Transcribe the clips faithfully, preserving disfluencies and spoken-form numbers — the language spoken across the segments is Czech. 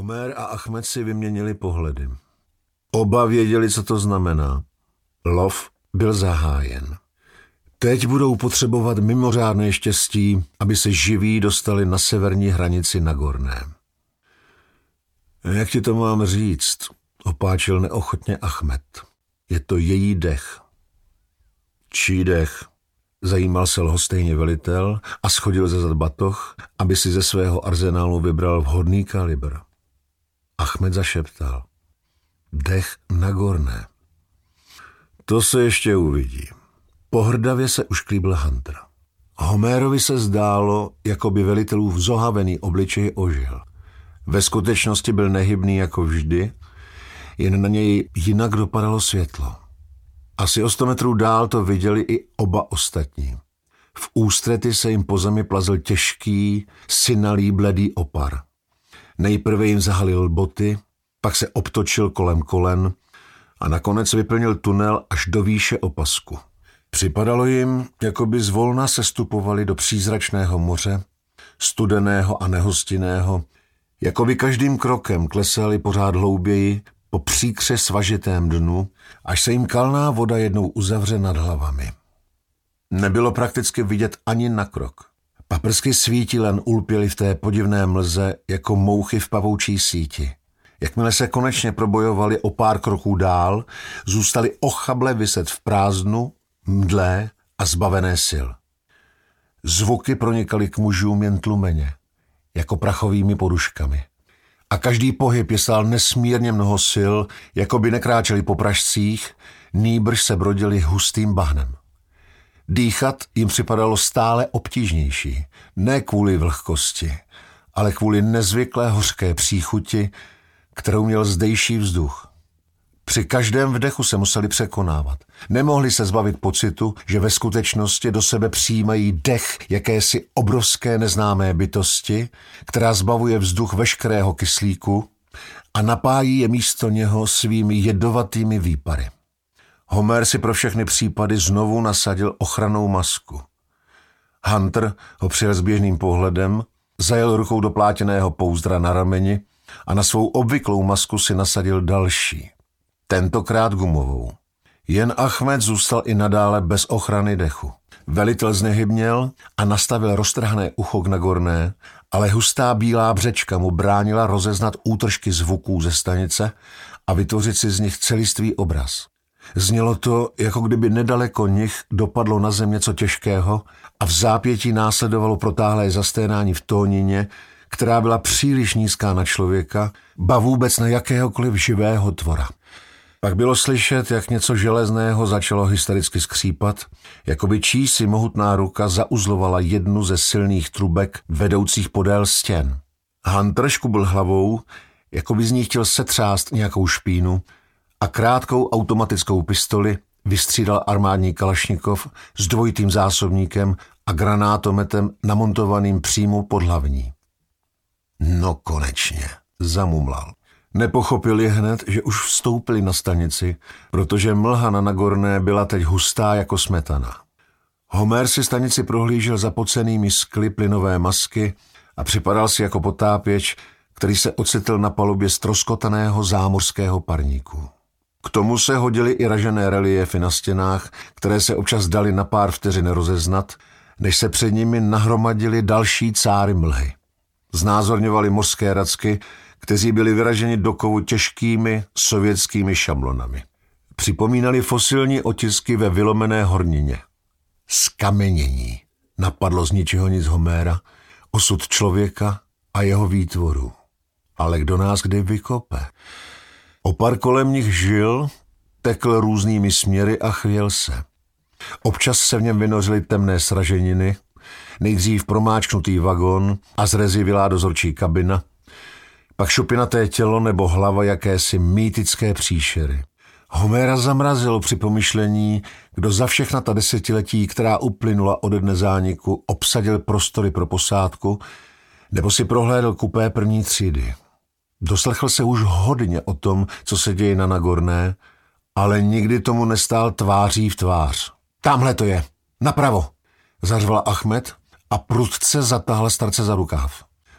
Homér a Achmed si vyměnili pohledy. Oba věděli, co to znamená. Lov byl zahájen. Teď budou potřebovat mimořádné štěstí, aby se živí dostali na severní hranici Nagorné. Jak ti to mám říct? Opáčil neochotně Achmed. Je to její dech. Čí dech? Zajímal se lhostejně velitel a schodil ze zad batoh, aby si ze svého arzenálu vybral vhodný kalibr. Achmed zašeptal. Dech Nagorné. To se ještě uvidí. Pohrdavě se ušklíbil Hunter. Homérovi se zdálo, jako by velitelův zohavený obličej ožil. Ve skutečnosti byl nehybný jako vždy, jen na něj jinak dopadalo světlo. Asi o sto metrů dál to viděli i oba ostatní. V ústrety se jim po zemi plazil těžký, synalý bledý opar. Nejprve jim zahalil boty, pak se obtočil kolem kolen a nakonec vyplnil tunel až do výše opasku. Připadalo jim, jako by zvolna sestupovali do přízračného moře, studeného a nehostinného, jako by každým krokem klesali pořád hlouběji po příkře svažitém dnu, až se jim kalná voda jednou uzavře nad hlavami. Nebylo prakticky vidět ani na krok. Paprsky svítilen ulpěly v té podivné mlze jako mouchy v pavoučí síti. Jakmile se konečně probojovali o pár kroků dál, zůstali ochable viset v prázdnu, mdlé a zbavené sil. Zvuky pronikaly k mužům jen tlumeně, jako prachovými poduškami. A každý pohyb je stál nesmírně mnoho sil, jako by nekráčeli po pražcích, nýbrž se brodili hustým bahnem. Dýchat jim připadalo stále obtížnější, ne kvůli vlhkosti, ale kvůli nezvyklé hořké příchuti, kterou měl zdejší vzduch. Při každém vdechu se museli překonávat. Nemohli se zbavit pocitu, že ve skutečnosti do sebe přijímají dech jakési obrovské neznámé bytosti, která zbavuje vzduch veškerého kyslíku a napájí je místo něho svými jedovatými výpary. Homér si pro všechny případy znovu nasadil ochrannou masku. Hunter ho přijel s běžným pohledem, zajel rukou do plátěného pouzdra na rameni a na svou obvyklou masku si nasadil další. Tentokrát gumovou. Jen Achmed zůstal i nadále bez ochrany dechu. Velitel znehybněl a nastavil roztrhané ucho k Nagorné, ale hustá bílá břečka mu bránila rozeznat útržky zvuků ze stanice a vytvořit si z nich celistvý obraz. Znělo to, jako kdyby nedaleko nich dopadlo na zem něco těžkého a v zápětí následovalo protáhlé zasténání v tónině, která byla příliš nízká na člověka, ba vůbec na jakéhokoliv živého tvora. Pak bylo slyšet, jak něco železného začalo hystericky skřípat, jako by čísi mohutná ruka zauzlovala jednu ze silných trubek vedoucích podél stěn. Hunter škubl hlavou, jako by z ní chtěl setřást nějakou špínu a krátkou automatickou pistoli vystřídal armádní kalašnikov s dvojitým zásobníkem a granátometem namontovaným přímo pod hlavní. No konečně, zamumlal. Nepochopili hned, že už vstoupili na stanici, protože mlha na Nagorné byla teď hustá jako smetana. Homér si stanici prohlížel zapocenými skly plynové masky a připadal si jako potápěč, který se ocitl na palubě ztroskotaného zámořského parníku. K tomu se hodily i ražené reliéfy na stěnách, které se občas daly na pár vteřin rozeznat, než se před nimi nahromadily další cáry mlhy. Znázorňovali mořské racky, kteří byli vyraženi do kovu těžkými sovětskými šablonami. Připomínali fosilní otisky ve vylomené hornině. Skamenění napadlo z ničeho nic Homéra, osud člověka a jeho výtvorů. Ale kdo nás kdy vykope? Opar kolem nich žil, tekl různými směry a chvěl se. Občas se v něm vynořily temné sraženiny, nejdřív promáčknutý vagon a zrezivilá dozorčí kabina, pak šupinaté tělo nebo hlava jakési mýtické příšery. Homéra zamrazilo při pomyšlení, kdo za všechna ta desetiletí, která uplynula ode dne zániku, obsadil prostory pro posádku, nebo si prohlédl kupé první třídy. Doslechl se už hodně o tom, co se děje na Nagorné, ale nikdy tomu nestál tváří v tvář. Tamhle to je, napravo, zařval Achmed a prudce zatáhl starce za rukáv.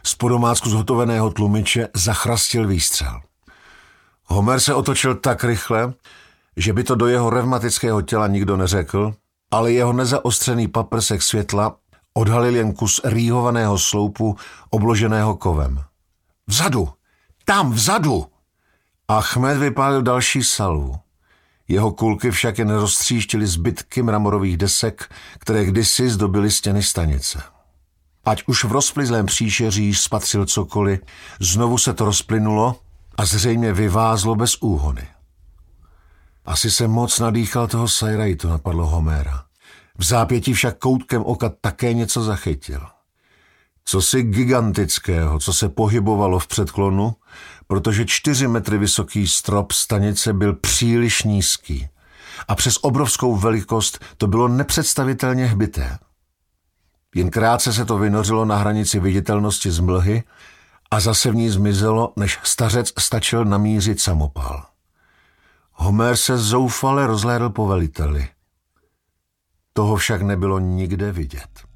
Z podomácku zhotoveného tlumiče zachrastil výstřel. Homer se otočil tak rychle, že by to do jeho revmatického těla nikdo neřekl, ale jeho nezaostřený paprsek světla odhalil jen kus rýhovaného sloupu obloženého kovem. Vzadu! Tam, vzadu! Achmed vypálil další salvu. Jeho kulky však jen roztříštily zbytky mramorových desek, které kdysi zdobily stěny stanice. Ať už v rozplizlém příšeří spatřil cokoliv, znovu se to rozplynulo a zřejmě vyvázlo bez úhony. Asi se moc nadýchal toho sajrajtu, napadlo Homera. V zápětí však koutkem oka také něco zachytil. Cosi gigantického, co se pohybovalo v předklonu, protože čtyři metry vysoký strop stanice byl příliš nízký a přes obrovskou velikost to bylo nepředstavitelně hbité. Jen krátce se to vynořilo na hranici viditelnosti z mlhy a zase v ní zmizelo, než stařec stačil namířit samopal. Homer se zoufale rozhlédl po veliteli. Toho však nebylo nikde vidět.